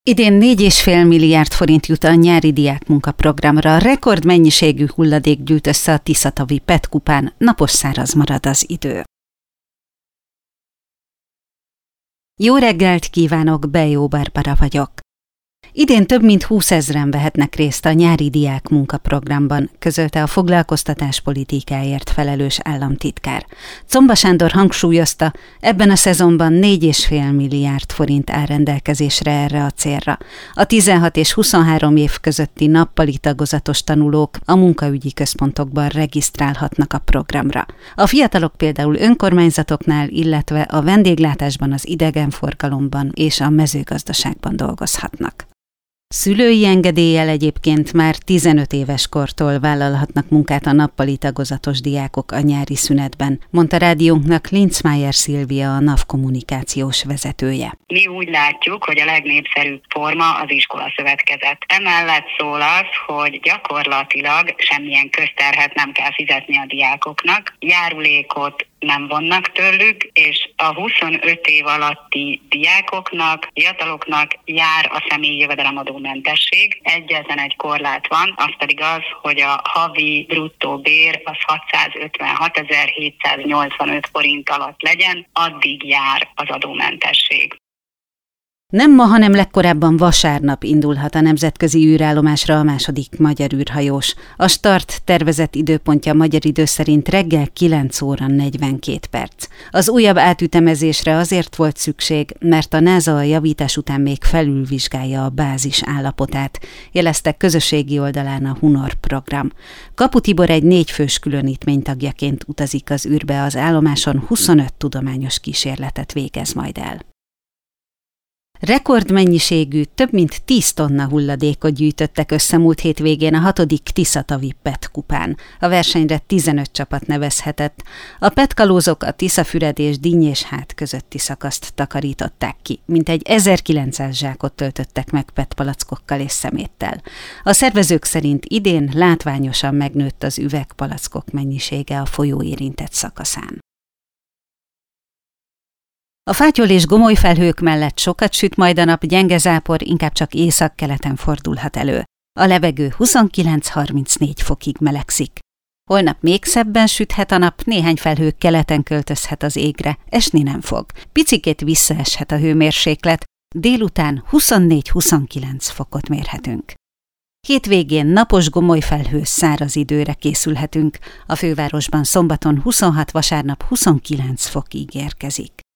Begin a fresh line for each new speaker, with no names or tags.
Idén 4,5 milliárd forint jut a nyári diákmunkaprogramra, rekordmennyiségű hulladék gyűlt össze a Tiszatavi PET kupán, napos száraz marad az idő. Jó reggelt kívánok, Bejó Barbara vagyok. Idén több mint 20 000-en vehetnek részt a nyári diákmunkaprogramban, közölte a foglalkoztatáspolitikáért felelős államtitkár. Czomba Sándor hangsúlyozta, ebben a szezonban 4,5 milliárd forint áll rendelkezésre erre a célra. A 16 és 23 év közötti nappali tagozatos tanulók a munkaügyi központokban regisztrálhatnak a programra. A fiatalok például önkormányzatoknál, illetve a vendéglátásban, az idegenforgalomban és a mezőgazdaságban dolgozhatnak. Szülői engedéllyel egyébként már 15 éves kortól vállalhatnak munkát a nappali tagozatos diákok a nyári szünetben, mondta rádiónknak Linzmeier Szilvia, a NAV kommunikációs vezetője.
Mi úgy látjuk, hogy a legnépszerűbb forma az iskolaszövetkezet. Emellett szól az, hogy gyakorlatilag semmilyen közterhet nem kell fizetni a diákoknak, járulékot nem vonnak tőlük, és a 25 év alatti diákoknak, fiataloknak jár a személyi jövedelemadómentesség. Egyetlen egy korlát van, az pedig az, hogy a havi bruttó bér az 656.785 forint alatt legyen, addig jár az adómentesség.
Nem ma, hanem legkorábban vasárnap indulhat a nemzetközi űrállomásra a második magyar űrhajós. A start tervezett időpontja magyar idő szerint reggel 9 óra 42 perc. Az újabb átütemezésre azért volt szükség, mert a NASA a javítás után még felülvizsgálja a bázis állapotát, jelezte közösségi oldalán a Hunor program. Kapu Tibor egy 4 fős különítmény tagjaként utazik az űrbe, az állomáson 25 tudományos kísérletet végez majd el. Rekordmennyiségű, több mint 10 tonna hulladékot gyűjtöttek össze múlt hétvégén a 6. Tiszatavi PET kupán. A versenyre 15 csapat nevezhetett. A PET kalózok a Tiszafüred és Dinnyés-hát közötti szakaszt takarították ki. Mintegy 1900 zsákot töltöttek meg PET palackokkal és szeméttel. A szervezők szerint idén látványosan megnőtt az üvegpalackok mennyisége a folyó érintett szakaszán. A fátyol és gomoly felhők mellett sokat süt majd a nap, gyenge zápor inkább csak északkeleten fordulhat elő. A levegő 29-34 fokig melegszik. Holnap még szebben süthet a nap, néhány felhő keleten költözhet az égre, esni nem fog. Picikét visszaeshet a hőmérséklet, délután 24-29 fokot mérhetünk. Hétvégén napos gomoly felhős száraz időre készülhetünk, a fővárosban szombaton 26, vasárnap 29 fok ígérkezik.